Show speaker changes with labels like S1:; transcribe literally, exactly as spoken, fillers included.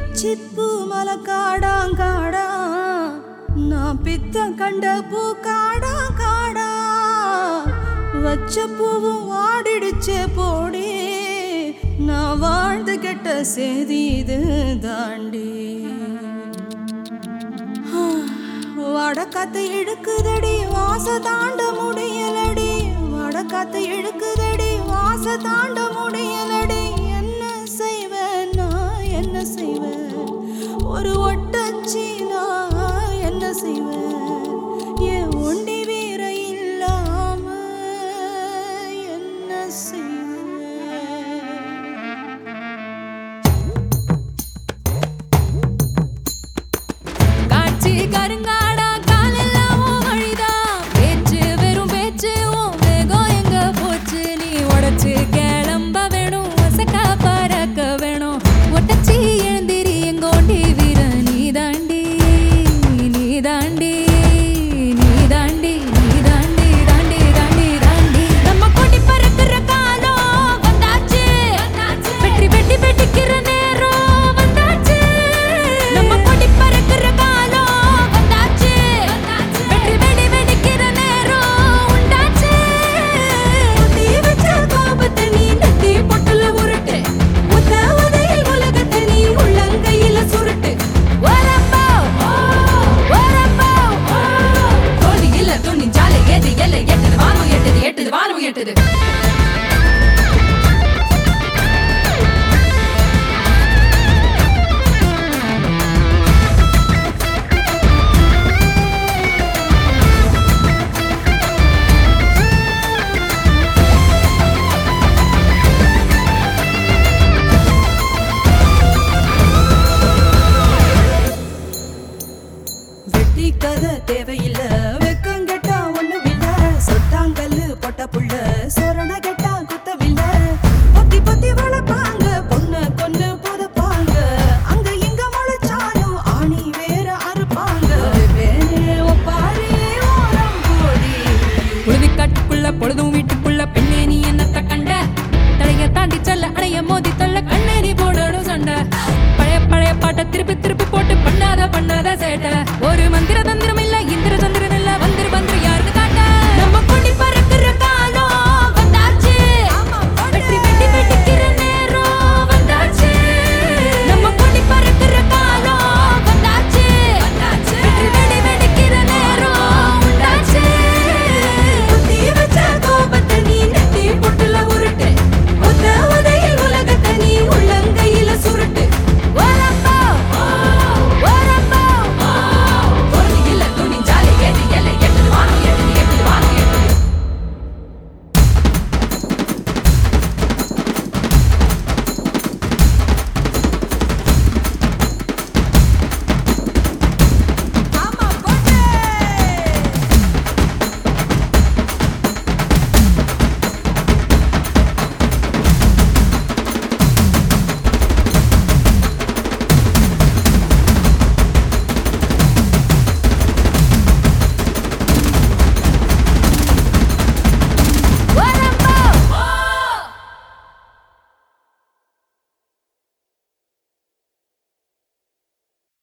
S1: பிச்சிப்பூ மலை காடா காடா நான் பித்தம் கண்ட பூ காடா காடா வச்ச பூவும் வாடிடுச்சே போடி நான் வாழ்ந்து கெட்ட செய்தி இது தாண்டி வடக்காத்து இழுக்குதடி வாச தாண்ட முடியலடி வடக்காத்து இழுக்குதடி வாச தாண்ட முடியலடி என்ன செய்வேன் நான் என்ன செய்வேன் ஒரு ஒட்டச்சி நான் என்ன செய்வேன் என் ஒண்டி வீர இல்லாம என்ன செய்வேன்
S2: காட்சி கருங்கா
S1: கதை தேவையில்ல வெக்கம் கெட்டா ஒண்ணும் இல்ல சொத்தாங்கல்லு பொட்ட புள்ள சொரண கெட்டா குத்தவில்ல பொத்தி பொத்தி வளர்ப்பாங்க பொண்ணு கொன்னு புதப்பாங்க அங்க இங்க முளைச்சாலும் ஆணி வேற அறுப்பாங்க ஒப்பாரி ஓரம் போடி
S2: உழுவி காட்டுக்குள்ள பொழுதும் வீட்டுக்குள்ள பெண்ணே நீ என்னத்த கண்ட தலைய தாண்டி செல்ல அடைய மோதி